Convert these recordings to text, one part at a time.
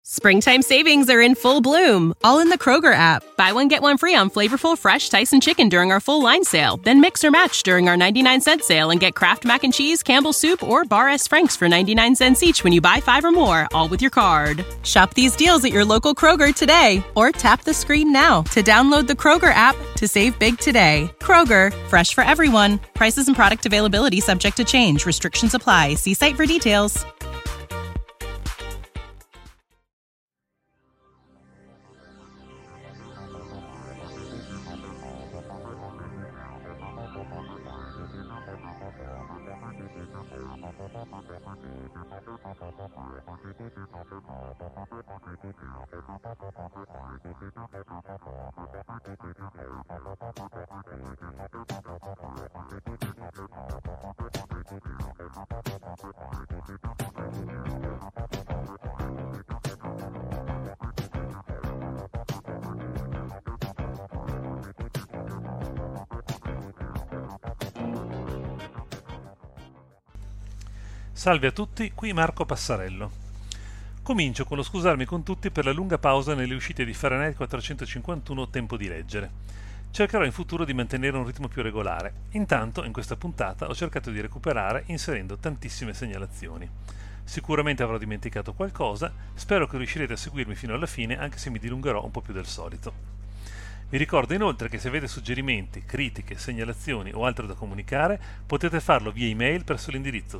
Springtime savings are in full bloom, all in the Kroger app. Buy one, get one free on flavorful fresh Tyson chicken during our full line sale. Then mix or match during our 99-cent sale and get Kraft Mac and Cheese, Campbell's Soup, or Bar S. Frank's for 99 cents each when you buy 5 or more, all with your card. Shop these deals at your local Kroger today, or tap the screen now to download the Kroger app to save big today. Kroger, fresh for everyone. Prices and product availability subject to change. Restrictions apply. See site for details. Salve a tutti, qui Marco Passarello. Comincio con lo scusarmi con tutti per la lunga pausa nelle uscite di Fahrenheit 451 Tempo di leggere. Cercherò in futuro di mantenere un ritmo più regolare. Intanto, in questa puntata ho cercato di recuperare inserendo tantissime segnalazioni. Sicuramente avrò dimenticato qualcosa, spero che riuscirete a seguirmi fino alla fine anche se mi dilungherò un po' più del solito. Vi ricordo inoltre che se avete suggerimenti, critiche, segnalazioni o altro da comunicare, potete farlo via email presso l'indirizzo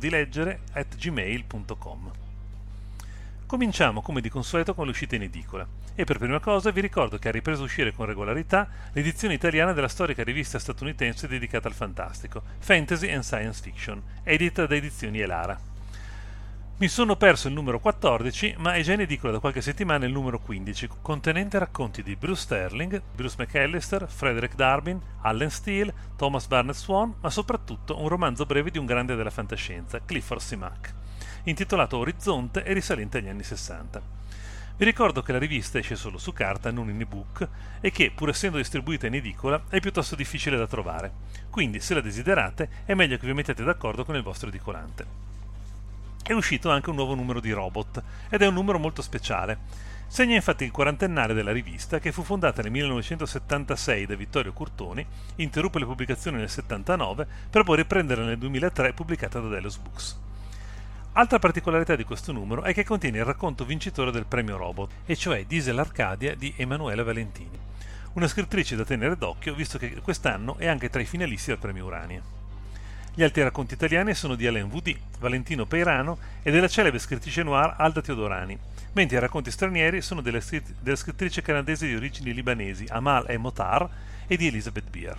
tempodileggere@gmail.com. Cominciamo come di consueto con l'uscita in edicola e per prima cosa vi ricordo che ha ripreso a uscire con regolarità l'edizione italiana della storica rivista statunitense dedicata al fantastico, Fantasy and Science Fiction, edita da Edizioni Elara. Mi sono perso il numero 14, ma è già in edicola da qualche settimana il numero 15, contenente racconti di Bruce Sterling, Bruce McAllister, Frederick Darbin, Allen Steele, Thomas Barnett Swan, ma soprattutto un romanzo breve di un grande della fantascienza, Clifford C. Mack, intitolato Orizzonte e risalente agli anni 60. Vi ricordo che la rivista esce solo su carta, non in ebook, e che, pur essendo distribuita in edicola, è piuttosto difficile da trovare. Quindi, se la desiderate, è meglio che vi mettete d'accordo con il vostro edicolante. È uscito anche un nuovo numero di Robot, ed è un numero molto speciale. Segna infatti il quarantennale della rivista, che fu fondata nel 1976 da Vittorio Curtoni, interruppe le pubblicazioni nel 79, per poi riprendere nel 2003 pubblicata da Delos Books. Altra particolarità di questo numero è che contiene il racconto vincitore del premio Robot, e cioè Diesel Arcadia di Emanuela Valentini, una scrittrice da tenere d'occhio visto che quest'anno è anche tra i finalisti del premio Urania. Gli altri racconti italiani sono di Alain Woody, Valentino Peirano e della celebre scrittrice noir Alda Teodorani, mentre i racconti stranieri sono della scrittrice canadese di origini libanesi Amal E. Motar e di Elizabeth Beer.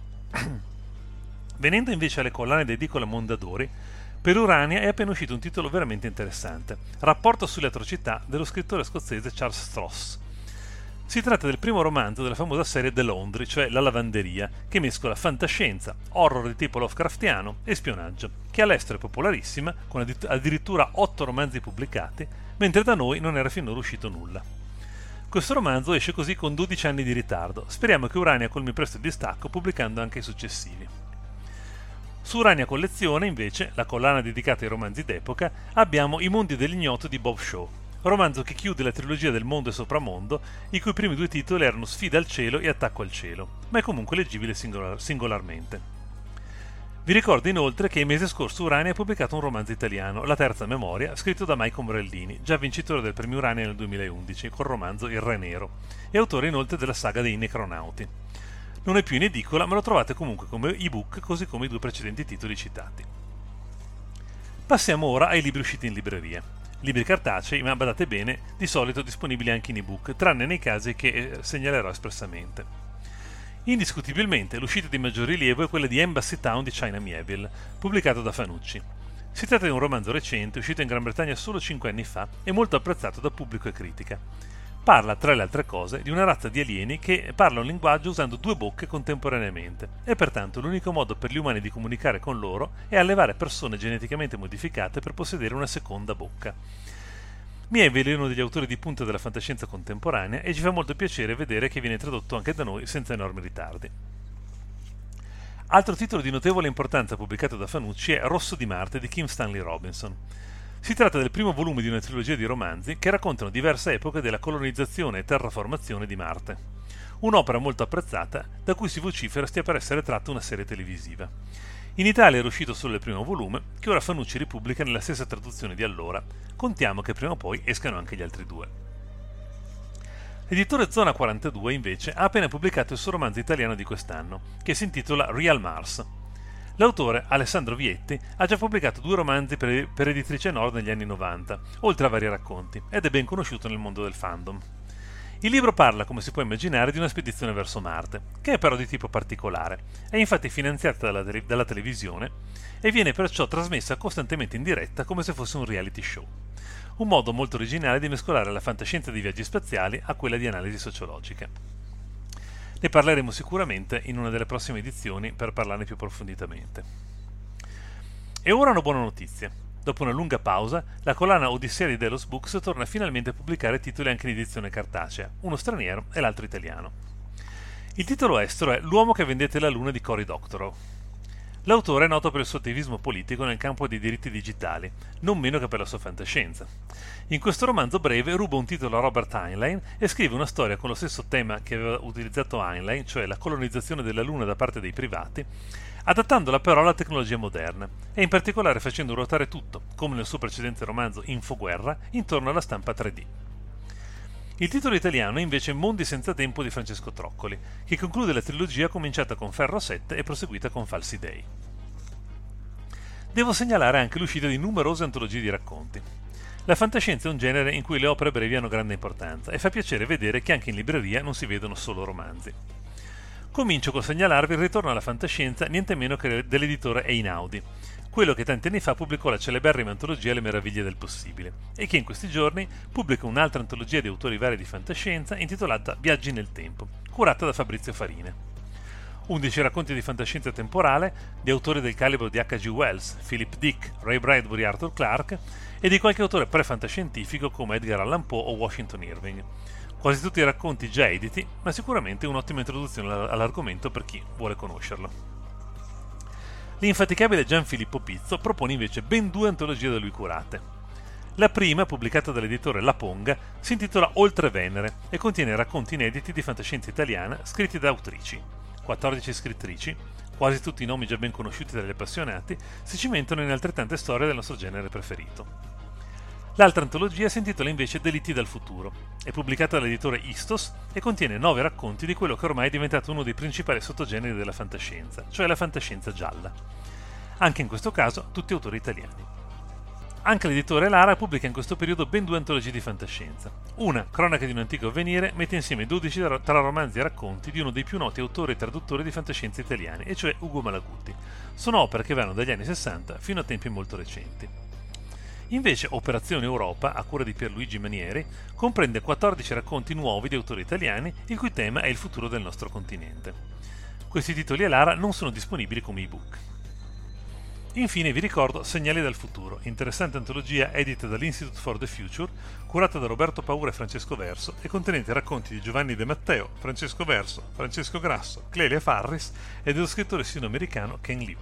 Venendo invece alle collane d'edicola Mondadori, per Urania è appena uscito un titolo veramente interessante, Rapporto sulle atrocità dello scrittore scozzese Charles Stross. Si tratta del primo romanzo della famosa serie The Laundry, cioè La lavanderia, che mescola fantascienza, horror di tipo Lovecraftiano e spionaggio, che all'estero è popolarissima, con addirittura 8 romanzi pubblicati, mentre da noi non era finora uscito nulla. Questo romanzo esce così con 12 anni di ritardo, speriamo che Urania colmi presto il distacco pubblicando anche i successivi. Su Urania Collezione, invece, la collana dedicata ai romanzi d'epoca, abbiamo I mondi dell'ignoto di Bob Shaw, romanzo che chiude la trilogia del Mondo e Sopramondo, i cui primi 2 titoli erano Sfida al cielo e Attacco al cielo, ma è comunque leggibile singolarmente. Vi ricordo inoltre che il mese scorso Urania ha pubblicato un romanzo italiano, La terza memoria, scritto da Mike Ombrellini, già vincitore del premio Urania nel 2011 col romanzo Il Re Nero, e autore inoltre della saga dei Necronauti. Non è più in edicola, ma lo trovate comunque come ebook, così come i 2 precedenti titoli citati. Passiamo ora ai libri usciti in libreria. Libri cartacei, ma badate bene, di solito disponibili anche in ebook, tranne nei casi che segnalerò espressamente. Indiscutibilmente l'uscita di maggior rilievo è quella di Embassy Town di China Miéville, pubblicato da Fanucci. Si tratta di un romanzo recente, uscito in Gran Bretagna solo 5 anni fa e molto apprezzato da pubblico e critica. Parla, tra le altre cose, di una razza di alieni che parla un linguaggio usando 2 bocche contemporaneamente e pertanto l'unico modo per gli umani di comunicare con loro è allevare persone geneticamente modificate per possedere una seconda bocca. Miéville è uno degli autori di punta della fantascienza contemporanea e ci fa molto piacere vedere che viene tradotto anche da noi senza enormi ritardi. Altro titolo di notevole importanza pubblicato da Fanucci è Rosso di Marte di Kim Stanley Robinson. Si tratta del primo volume di una trilogia di romanzi che raccontano diverse epoche della colonizzazione e terraformazione di Marte. Un'opera molto apprezzata, da cui si vocifera stia per essere tratta una serie televisiva. In Italia era uscito solo il primo volume, che ora Fanucci ripubblica nella stessa traduzione di allora. Contiamo che prima o poi escano anche gli altri due. L'editore Zona 42, invece, ha appena pubblicato il suo romanzo italiano di quest'anno, che si intitola Real Mars. L'autore, Alessandro Vietti, ha già pubblicato 2 romanzi per Editrice Nord negli anni 90, oltre a vari racconti, ed è ben conosciuto nel mondo del fandom. Il libro parla, come si può immaginare, di una spedizione verso Marte, che è però di tipo particolare. È infatti finanziata dalla televisione e viene perciò trasmessa costantemente in diretta come se fosse un reality show. Un modo molto originale di mescolare la fantascienza di viaggi spaziali a quella di analisi sociologica. Ne parleremo sicuramente in una delle prossime edizioni per parlarne più approfonditamente. E ora una buona notizia. Dopo una lunga pausa, la collana Odissea di Delos Books torna finalmente a pubblicare titoli anche in edizione cartacea, uno straniero e l'altro italiano. Il titolo estero è L'uomo che vendette la luna di Cory Doctorow. L'autore è noto per il suo attivismo politico nel campo dei diritti digitali, non meno che per la sua fantascienza. In questo romanzo breve ruba un titolo a Robert Heinlein e scrive una storia con lo stesso tema che aveva utilizzato Heinlein, cioè la colonizzazione della luna da parte dei privati, adattandola però alla tecnologia moderna e in particolare facendo ruotare tutto, come nel suo precedente romanzo Infoguerra, intorno alla stampa 3D. Il titolo italiano è invece Mondi senza tempo di Francesco Troccoli, che conclude la trilogia cominciata con Ferro 7 e proseguita con Falsi Dei. Devo segnalare anche l'uscita di numerose antologie di racconti. La fantascienza è un genere in cui le opere brevi hanno grande importanza e fa piacere vedere che anche in libreria non si vedono solo romanzi. Comincio col segnalarvi il ritorno alla fantascienza niente meno che dell'editore Einaudi, quello che tanti anni fa pubblicò la celeberrima antologia Le meraviglie del possibile e che in questi giorni pubblica un'altra antologia di autori vari di fantascienza intitolata Viaggi nel tempo, curata da Fabrizio Farine. 11 racconti di fantascienza temporale di autori del calibro di H.G. Wells, Philip Dick, Ray Bradbury e Arthur Clarke e di qualche autore pre-fantascientifico come Edgar Allan Poe o Washington Irving. Quasi tutti i racconti già editi, ma sicuramente un'ottima introduzione all'argomento per chi vuole conoscerlo. L'infaticabile Gianfilippo Pizzo propone invece ben 2 antologie da lui curate. La prima, pubblicata dall'editore La Ponga, si intitola Oltre Venere e contiene racconti inediti di fantascienza italiana scritti da autrici. 14 scrittrici, quasi tutti nomi già ben conosciuti dagli appassionati, si cimentano in altrettante storie del nostro genere preferito. L'altra antologia si intitola invece Delitti dal futuro, è pubblicata dall'editore Istos e contiene 9 racconti di quello che ormai è diventato uno dei principali sottogeneri della fantascienza, cioè la fantascienza gialla. Anche in questo caso tutti autori italiani. Anche l'editore Lara pubblica in questo periodo ben 2 antologie di fantascienza. Una, Cronache di un antico avvenire, mette insieme 12 tra romanzi e racconti di uno dei più noti autori e traduttori di fantascienza italiani, e cioè Ugo Malaguti. Sono opere che vanno dagli anni 60 fino a tempi molto recenti. Invece Operazione Europa, a cura di Pierluigi Manieri, comprende 14 racconti nuovi di autori italiani il cui tema è il futuro del nostro continente. Questi titoli a Lara non sono disponibili come ebook. Infine vi ricordo Segnali dal futuro, interessante antologia edita dall'Institute for the Future, curata da Roberto Paura e Francesco Verso e contenente racconti di Giovanni De Matteo, Francesco Verso, Francesco Grasso, Clelia Farris e dello scrittore sino-americano Ken Liu.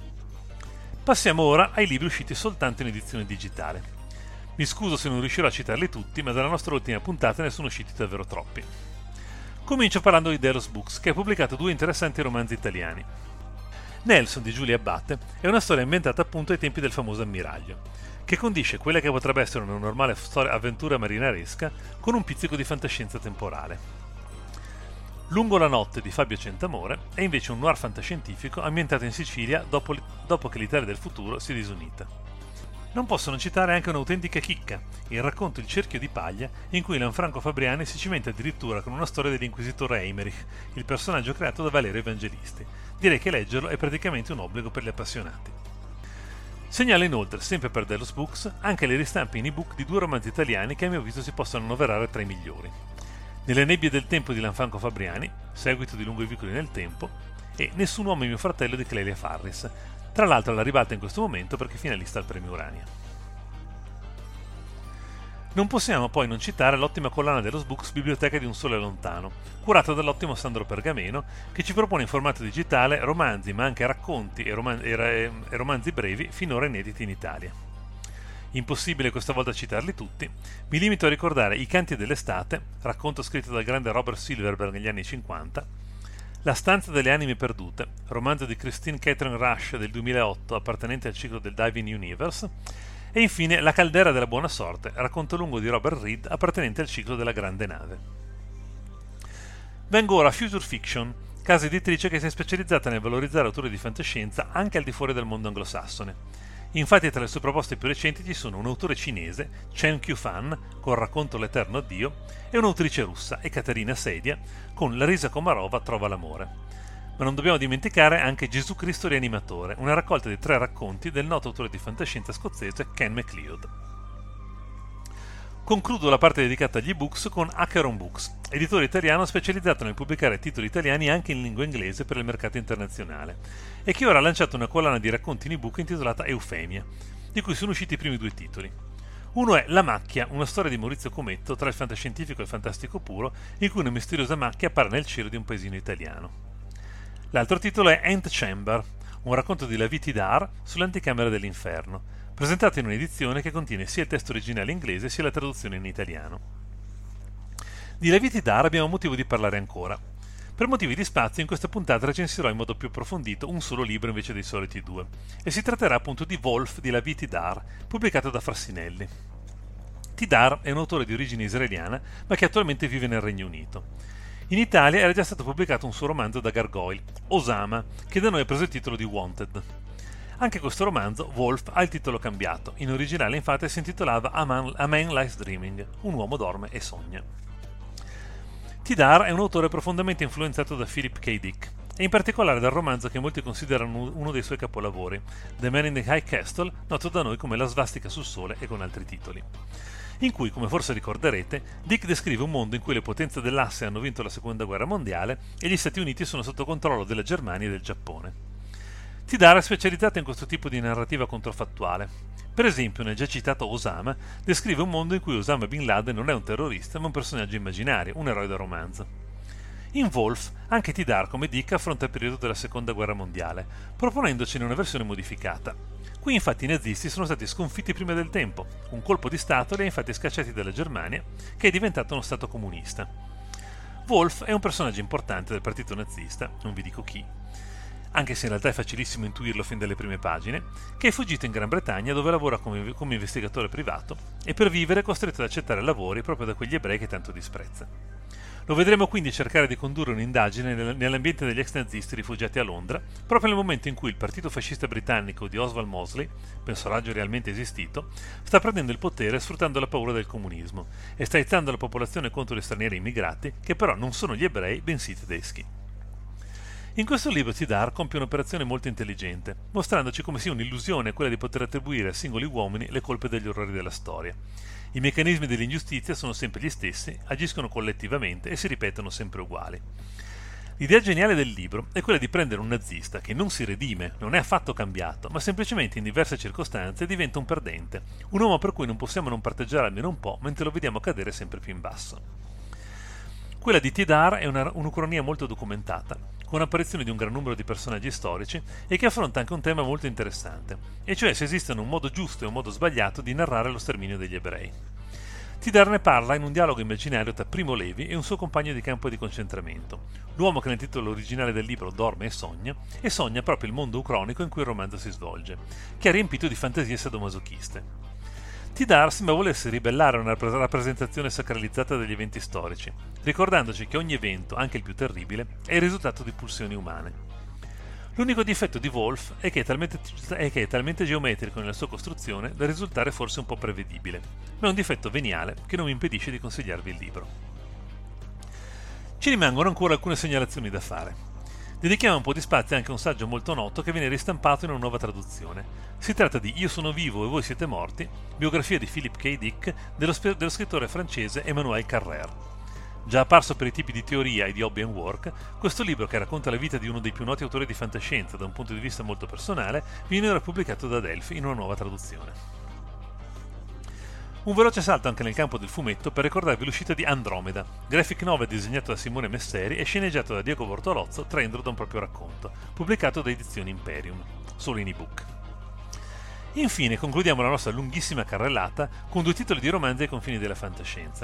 Passiamo ora ai libri usciti soltanto in edizione digitale. Mi scuso se non riuscirò a citarli tutti, ma dalla nostra ultima puntata ne sono usciti davvero troppi. Comincio parlando di Delos Books, che ha pubblicato 2 interessanti romanzi italiani. Nelson di Giulia Abate è una storia ambientata appunto ai tempi del famoso ammiraglio, che condisce quella che potrebbe essere una normale avventura marinaresca con un pizzico di fantascienza temporale. Lungo la notte di Fabio Centamore è invece un noir fantascientifico ambientato in Sicilia dopo che l'Italia del futuro si è disunita. Non posso non citare anche un'autentica chicca, il racconto Il cerchio di paglia, in cui Lanfranco Fabriani si cimenta addirittura con una storia dell'inquisitore Eymerich, il personaggio creato da Valerio Evangelisti. Direi che leggerlo è praticamente un obbligo per gli appassionati. Segnalo inoltre, sempre per Delos Books, anche le ristampe in ebook di 2 romanzi italiani che a mio avviso si possono annoverare tra i migliori. Nelle nebbie del tempo di Lanfranco Fabriani, seguito di Lungo i vicoli nel tempo, e Nessun uomo è mio fratello di Clelia Farris, tra l'altro alla ribalta in questo momento perché finalista al premio Urania. Non possiamo poi non citare l'ottima collana dello Books Biblioteca di un sole lontano, curata dall'ottimo Sandro Pergameno, che ci propone in formato digitale romanzi ma anche racconti e romanzi brevi finora inediti in Italia. Impossibile questa volta citarli tutti, mi limito a ricordare I canti dell'estate, racconto scritto dal grande Robert Silverberg negli anni 50, La stanza delle anime perdute, romanzo di Christine Catherine Rush del 2008 appartenente al ciclo del Diving Universe, e infine La caldera della buona sorte, racconto lungo di Robert Reed appartenente al ciclo della grande nave. Vengo ora a Future Fiction, casa editrice che si è specializzata nel valorizzare autori di fantascienza anche al di fuori del mondo anglosassone. Infatti tra le sue proposte più recenti ci sono un autore cinese, Chen Qiufan, con Racconto l'eterno addio, e un'autrice russa, Ekaterina Sedia, con Larisa Komarova trova l'amore. Ma non dobbiamo dimenticare anche Gesù Cristo rianimatore, una raccolta di 3 racconti del noto autore di fantascienza scozzese Ken MacLeod. Concludo la parte dedicata agli ebooks con Acheron Books, editore italiano specializzato nel pubblicare titoli italiani anche in lingua inglese per il mercato internazionale, e che ora ha lanciato una collana di racconti in ebook intitolata Eufemia, di cui sono usciti i primi 2 titoli. Uno è La macchia, una storia di Maurizio Cometto tra il fantascientifico e il fantastico puro, in cui una misteriosa macchia appare nel cielo di un paesino italiano. L'altro titolo è Ant Chamber, un racconto di Lavie Tidhar sull'anticamera dell'inferno, presentato in un'edizione che contiene sia il testo originale inglese sia la traduzione in italiano. Di Lavie Tidhar abbiamo motivo di parlare ancora. Per motivi di spazio in questa puntata recensirò in modo più approfondito un solo libro invece dei soliti 2, e si tratterà appunto di Wolf di Lavie Tidhar, pubblicato da Frassinelli. Tidhar è un autore di origine israeliana ma che attualmente vive nel Regno Unito. In Italia era già stato pubblicato un suo romanzo da Gargoyle, Osama, che da noi ha preso il titolo di Wanted. Anche questo romanzo, Wolf, ha il titolo cambiato. In originale infatti si intitolava A Man Lies Dreaming, un uomo dorme e sogna. Tidhar è un autore profondamente influenzato da Philip K. Dick, e in particolare dal romanzo che molti considerano uno dei suoi capolavori, The Man in the High Castle, noto da noi come La svastica sul sole e con altri titoli, in cui, come forse ricorderete, Dick descrive un mondo in cui le potenze dell'asse hanno vinto la seconda guerra mondiale e gli Stati Uniti sono sotto controllo della Germania e del Giappone. Tidhar è specializzata in questo tipo di narrativa controfattuale. Per esempio, nel già citato Osama, descrive un mondo in cui Osama Bin Laden non è un terrorista ma un personaggio immaginario, un eroe da romanzo. In Wolf, anche Tidhar, come Dick, affronta il periodo della seconda guerra mondiale, proponendocene una versione modificata. Qui infatti i nazisti sono stati sconfitti prima del tempo, un colpo di stato li ha infatti scacciati dalla Germania, che è diventato uno stato comunista. Wolf è un personaggio importante del partito nazista, non vi dico chi, anche se in realtà è facilissimo intuirlo fin dalle prime pagine, che è fuggito in Gran Bretagna dove lavora come investigatore privato e per vivere è costretto ad accettare lavori proprio da quegli ebrei che tanto disprezza. Lo vedremo quindi cercare di condurre un'indagine nell'ambiente degli ex nazisti rifugiati a Londra, proprio nel momento in cui il partito fascista britannico di Oswald Mosley, personaggio realmente esistito, sta prendendo il potere sfruttando la paura del comunismo e sta aizzando la popolazione contro gli stranieri immigrati, che però non sono gli ebrei bensì tedeschi. In questo libro Tidhar compie un'operazione molto intelligente, mostrandoci come sia un'illusione quella di poter attribuire a singoli uomini le colpe degli orrori della storia. I meccanismi dell'ingiustizia sono sempre gli stessi, agiscono collettivamente e si ripetono sempre uguali. L'idea geniale del libro è quella di prendere un nazista che non si redime, non è affatto cambiato, ma semplicemente in diverse circostanze diventa un perdente, un uomo per cui non possiamo non parteggiare almeno un po' mentre lo vediamo cadere sempre più in basso. Quella di Tidhar è un'ucronia molto documentata, con l'apparizione di un gran numero di personaggi storici e che affronta anche un tema molto interessante, e cioè se esistono un modo giusto e un modo sbagliato di narrare lo sterminio degli ebrei. Tidhar ne parla in un dialogo immaginario tra Primo Levi e un suo compagno di campo di concentramento, l'uomo che nel titolo originale del libro dorme e sogna proprio il mondo ucronico in cui il romanzo si svolge, che è riempito di fantasie sadomasochiste. Tidhar sembra volersi ribellare a una rappresentazione sacralizzata degli eventi storici, ricordandoci che ogni evento, anche il più terribile, è il risultato di pulsioni umane. L'unico difetto di Wolf è che è talmente geometrico nella sua costruzione da risultare forse un po' prevedibile, ma è un difetto veniale che non mi impedisce di consigliarvi il libro. Ci rimangono ancora alcune segnalazioni da fare. Dedichiamo un po' di spazio anche a un saggio molto noto che viene ristampato in una nuova traduzione. Si tratta di Io sono vivo e voi siete morti, biografia di Philip K. Dick dello scrittore francese Emmanuel Carrère. Già apparso per i tipi di teoria e di hobby and work, questo libro, che racconta la vita di uno dei più noti autori di fantascienza da un punto di vista molto personale, viene ora pubblicato da Adelphi in una nuova traduzione. Un veloce salto anche nel campo del fumetto per ricordarvi l'uscita di Andromeda, graphic novel disegnato da Simone Messeri e sceneggiato da Diego Bortolozzo, traendolo da un proprio racconto, pubblicato da Edizioni Imperium, solo in ebook. Infine concludiamo la nostra lunghissima carrellata con 2 titoli di romanzi ai confini della fantascienza.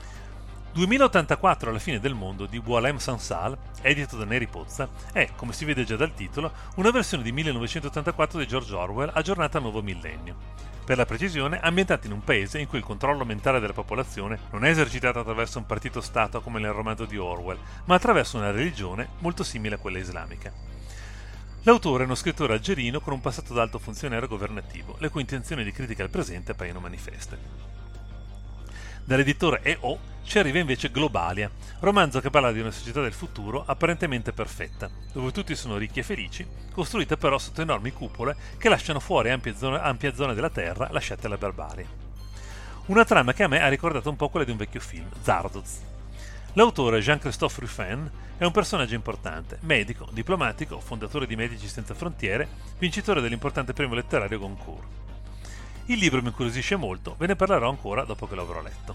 2084 alla fine del mondo di Boualem Sansal, edito da Neri Pozza, è, come si vede già dal titolo, una versione di 1984 di George Orwell aggiornata al nuovo millennio. Per la precisione, ambientata in un paese in cui il controllo mentale della popolazione non è esercitato attraverso un partito-stato come nel romanzo di Orwell, ma attraverso una religione molto simile a quella islamica. L'autore è uno scrittore algerino con un passato da alto funzionario governativo, le cui intenzioni di critica al presente appaiono manifeste. Dall'editore EO ci arriva invece Globalia, romanzo che parla di una società del futuro apparentemente perfetta, dove tutti sono ricchi e felici, costruita però sotto enormi cupole che lasciano fuori ampie zone della Terra lasciate alla barbarie. Una trama che a me ha ricordato un po' quella di un vecchio film, Zardoz. L'autore Jean-Christophe Ruffin è un personaggio importante, medico, diplomatico, fondatore di Medici Senza Frontiere, vincitore dell'importante premio letterario Goncourt. Il libro mi incuriosisce molto, ve ne parlerò ancora dopo che l'avrò letto.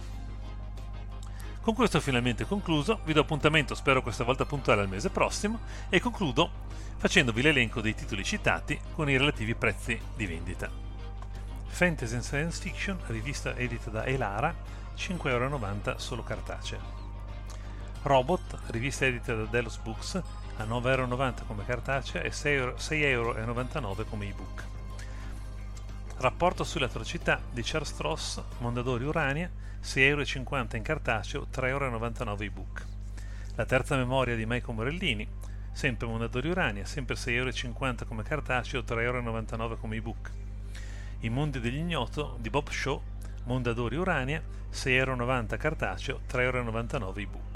Con questo ho finalmente concluso, vi do appuntamento spero questa volta puntuale al mese prossimo e concludo facendovi l'elenco dei titoli citati con i relativi prezzi di vendita. Fantasy and Science Fiction, rivista edita da Elara, 5,90€ solo cartacea. Robot, rivista edita da Delos Books, a 9,90€ come cartacea e 6,99€ come ebook. Rapporto sulle atrocità di Charles Stross, Mondadori Urania, 6,50€ in cartaceo, 3,99€ ebook. La terza memoria di Michael Morellini, sempre Mondadori Urania, sempre 6,50€ come cartaceo, 3,99€ come ebook. I mondi dell'ignoto di Bob Shaw, Mondadori Urania, 6,90€ cartaceo, 3,99€ ebook.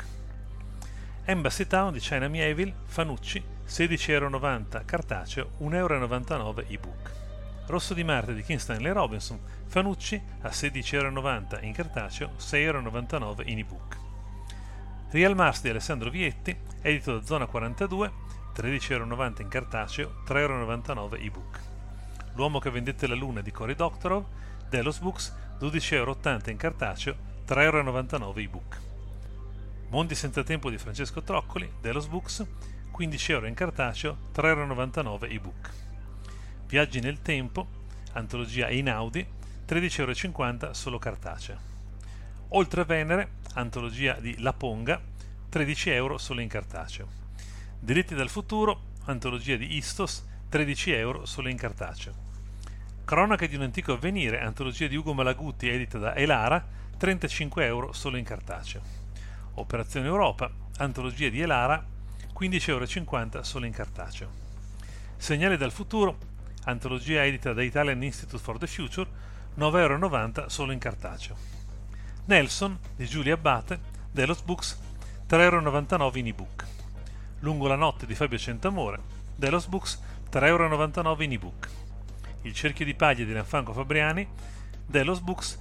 Embassy Town di China Mieville, Fanucci, 16,90€ cartaceo, 1,99€ ebook. Rosso di Marte di Kim Stanley Robinson, Fanucci a 16,90€ in cartaceo, 6,99€ in ebook. Real Mars di Alessandro Vietti, edito da Zona 42, 13,90€ in cartaceo, 3,99€ ebook. L'uomo che vendette la luna di Cory Doctorow, Delos Books, 12,80€ in cartaceo, 3,99€ ebook. Mondi senza tempo di Francesco Troccoli, Delos Books, 15€ in cartaceo, 3,99€ ebook. Viaggi nel tempo, antologia Einaudi, 13,50€ solo cartacea. Oltre Venere, antologia di La Ponga, 13€ solo in cartaceo. Diritti dal futuro, antologia di Istos, 13€ solo in cartaceo. Cronache di un antico avvenire, antologia di Ugo Malaguti edita da Elara, 35€ solo in cartaceo. Operazione Europa, antologia di Elara, 15,50€ solo in cartaceo. Segnali dal futuro, antologia edita da Italian Institute for the Future, 9,90€ solo in cartaceo. Nelson di Giulia Abbate, Delos Books, 3,99€ in ebook. Lungo la notte di Fabio Centamore, Delos Books, 3,99€ in ebook. Il cerchio di paglia di Lanfranco Fabriani, Delos Books,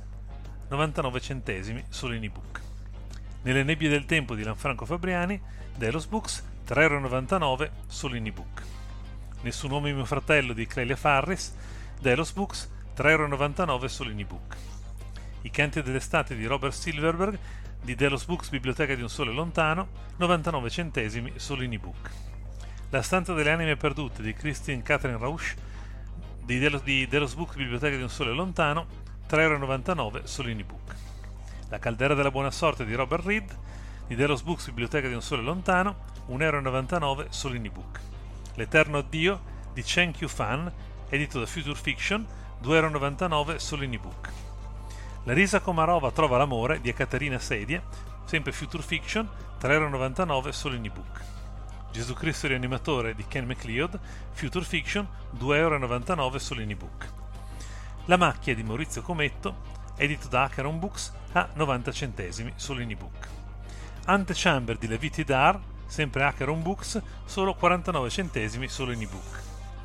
99 centesimi solo in ebook. Nelle nebbie del tempo di Lanfranco Fabriani, Delos Books, 3,99€ solo in ebook. Nessun uomo è mio fratello di Clelia Farris, Delos Books, 3,99€ solo in ebook. I canti dell'estate di Robert Silverberg, di Delos Books Biblioteca di un sole lontano, 99 centesimi solo in ebook. La stanza delle anime perdute di Christine Catherine Rausch, di Delos Books Biblioteca di un sole lontano, 3,99€ solo in ebook. La caldera della buona sorte di Robert Reed, di Delos Books Biblioteca di un sole lontano, 1,99€ solo in ebook. L'eterno addio di Chen Qiufan, edito da Future Fiction, 2,99€ solo in ebook. La risa Komarova trova l'amore di Ekaterina Sedia, sempre Future Fiction, 3,99€ solo in ebook. Gesù Cristo rianimatore di Ken MacLeod, Future Fiction, 2,99€ solo in ebook. La macchia di Maurizio Cometto, edito da Acheron Books, a 90 centesimi solo in ebook. Antechamber di Leviti Dar, sempre Acheron Books, solo 49 centesimi solo in ebook.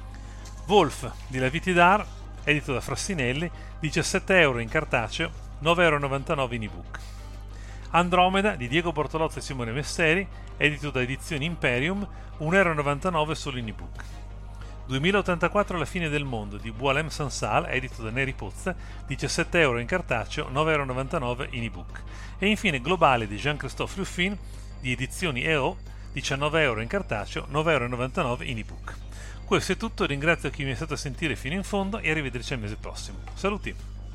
Wolf di Leviti Dar, edito da Frassinelli, 17€ in cartaceo, 9,99€ in ebook. Andromeda di Diego Bortolozzo e Simone Messeri, edito da Edizioni Imperium, 1,99€ solo in ebook. 2084 alla fine del mondo di Boualem Sansal, edito da Neri Pozza, 17€ in cartaceo, 9,99€ in ebook. E infine Globale di Jean-Christophe Ruffin, di Edizioni EO, 19€ in cartaceo, 9,99€ in ebook. Questo è tutto, ringrazio chi mi è stato a sentire fino in fondo e arrivederci al mese prossimo. Saluti!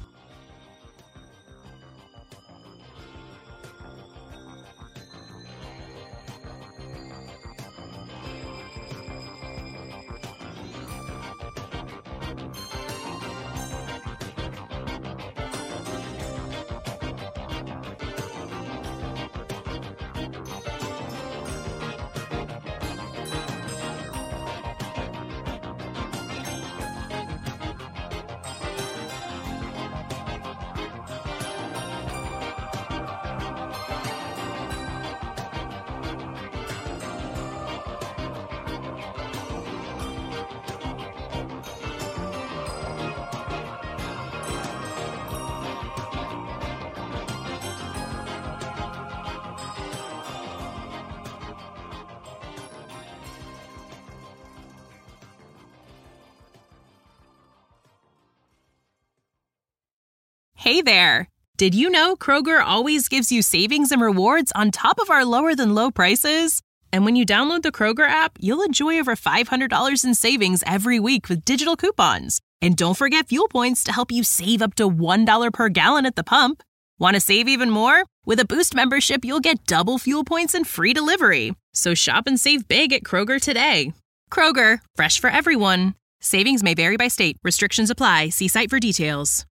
Hey there! Did you know Kroger always gives you savings and rewards on top of our lower-than-low prices? And when you download the Kroger app, you'll enjoy over $500 in savings every week with digital coupons. And don't forget fuel points to help you save up to $1 per gallon at the pump. Want to save even more? With a Boost membership, you'll get double fuel points and free delivery. So shop and save big at Kroger today. Kroger, fresh for everyone. Savings may vary by state. Restrictions apply. See site for details.